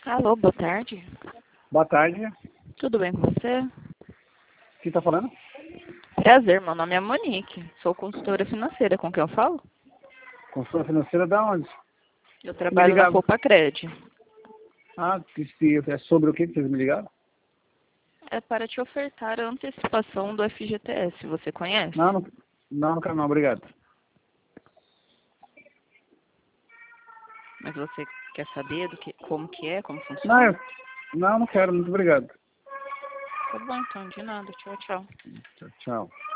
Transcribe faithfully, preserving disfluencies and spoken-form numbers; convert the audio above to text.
Alô, boa tarde. Boa tarde. Tudo bem com você? Quem tá falando? Prazer, meu nome é Monique. Sou consultora financeira. Com quem eu falo? Consultora financeira da onde? Eu Me trabalho na ligaram. Poupa Cred. Ah, que se é sobre o que que vocês me ligaram? É para te ofertar a antecipação do F G T S. Você conhece? Não, não, não, não quero não, obrigado. Mas você quer saber do que, como que é, como Não, funciona? eu, não, não quero, muito obrigado. Tá bom, então, de nada. Tchau, tchau. Tchau, tchau.